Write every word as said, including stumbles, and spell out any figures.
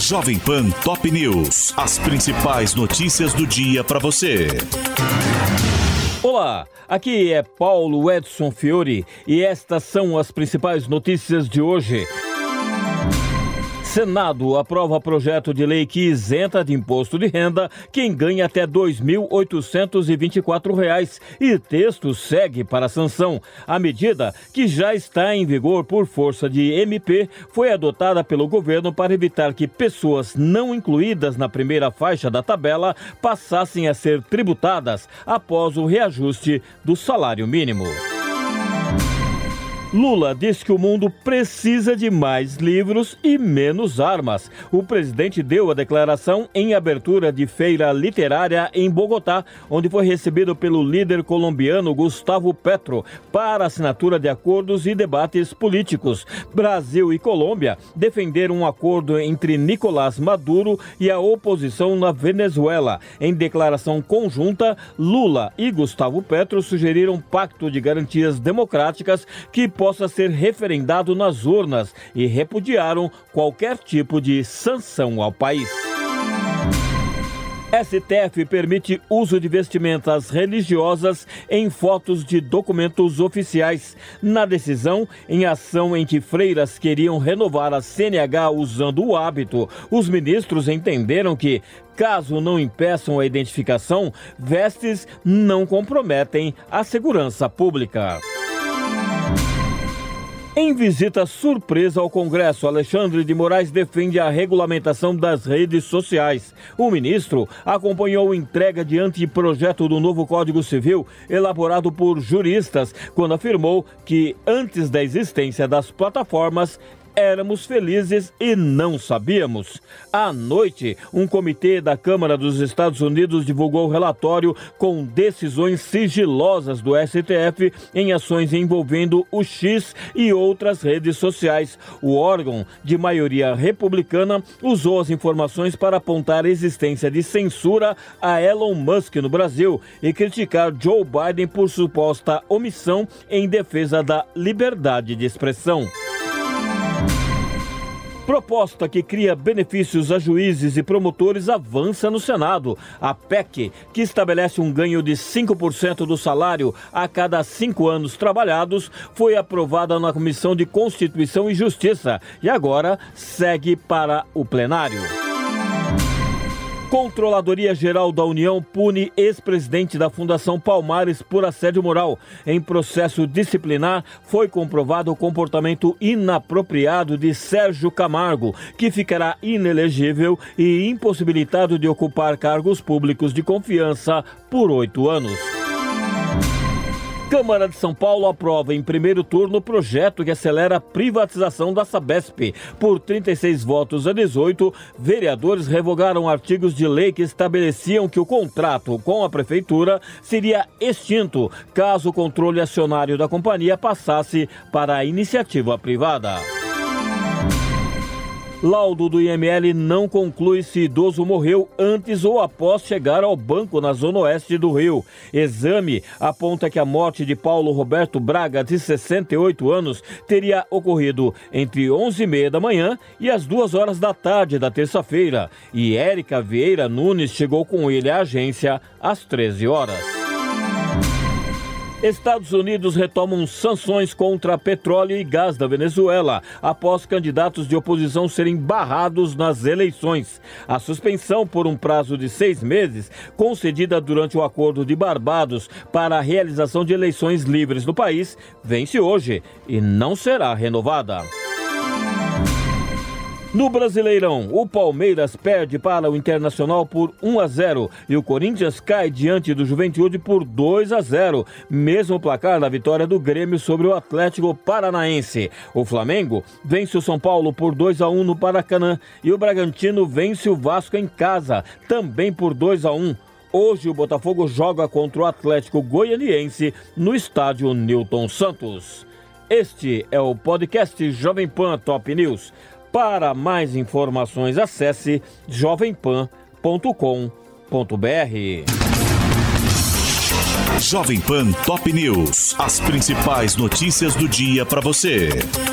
Jovem Pan Top News. As principais notícias do dia para você. Olá, aqui é Paulo Edson Fiore e estas são as principais notícias de hoje. Senado aprova projeto de lei que isenta de imposto de renda quem ganha até dois mil oitocentos e vinte e quatro reais e texto segue para sanção. A medida, que já está em vigor por força de M P, foi adotada pelo governo para evitar que pessoas não incluídas na primeira faixa da tabela passassem a ser tributadas após o reajuste do salário mínimo. Lula diz que o mundo precisa de mais livros e menos armas. O presidente deu a declaração em abertura de feira literária em Bogotá, onde foi recebido pelo líder colombiano Gustavo Petro para assinatura de acordos e debates políticos. Brasil e Colômbia defenderam um acordo entre Nicolás Maduro e a oposição na Venezuela. Em declaração conjunta, Lula e Gustavo Petro sugeriram um pacto de garantias democráticas que possa ser referendado nas urnas e repudiaram qualquer tipo de sanção ao país. S T F permite uso de vestimentas religiosas em fotos de documentos oficiais. Na decisão, em ação em que freiras queriam renovar a C N H usando o hábito, os ministros entenderam que, caso não impeçam a identificação, vestes não comprometem a segurança pública. Em visita surpresa ao Congresso, Alexandre de Moraes defende a regulamentação das redes sociais. O ministro acompanhou a entrega de anteprojeto do novo Código Civil, elaborado por juristas, quando afirmou que, antes da existência das plataformas, éramos felizes e não sabíamos. À noite, um comitê da Câmara dos Estados Unidos divulgou relatório com decisões sigilosas do S T F em ações envolvendo o X e outras redes sociais. O órgão, de maioria republicana, usou as informações para apontar a existência de censura a Elon Musk no Brasil e criticar Joe Biden por suposta omissão em defesa da liberdade de expressão. Proposta que cria benefícios a juízes e promotores avança no Senado. A P E C, que estabelece um ganho de cinco por cento do salário a cada cinco anos trabalhados, foi aprovada na Comissão de Constituição e Justiça e agora segue para o plenário. Controladoria Geral da União pune ex-presidente da Fundação Palmares por assédio moral. Em processo disciplinar, foi comprovado o comportamento inapropriado de Sérgio Camargo, que ficará inelegível e impossibilitado de ocupar cargos públicos de confiança por oito anos. Câmara de São Paulo aprova em primeiro turno o projeto que acelera a privatização da Sabesp. Por trinta e seis votos a dezoito, vereadores revogaram artigos de lei que estabeleciam que o contrato com a prefeitura seria extinto caso o controle acionário da companhia passasse para a iniciativa privada. Laudo do I M L não conclui se idoso morreu antes ou após chegar ao banco na zona oeste do Rio. Exame aponta que a morte de Paulo Roberto Braga, de sessenta e oito anos, teria ocorrido entre onze e meia da manhã e as duas horas da tarde da terça-feira. E Érica Vieira Nunes chegou com ele à agência às treze horas. Estados Unidos retomam sanções contra petróleo e gás da Venezuela, após candidatos de oposição serem barrados nas eleições. A suspensão por um prazo de seis meses, concedida durante o Acordo de Barbados para a realização de eleições livres no país, vence hoje e não será renovada. No Brasileirão, o Palmeiras perde para o Internacional por um a zero e o Corinthians cai diante do Juventude por dois a zero, mesmo placar da vitória do Grêmio sobre o Atlético Paranaense. O Flamengo vence o São Paulo por dois a um no Maracanã e o Bragantino vence o Vasco em casa, também por dois a um. Hoje o Botafogo joga contra o Atlético Goianiense no estádio Newton Santos. Este é o podcast Jovem Pan Top News. Para mais informações, acesse jovem pan ponto com ponto b r. Jovem Pan Top News. As principais notícias do dia para você.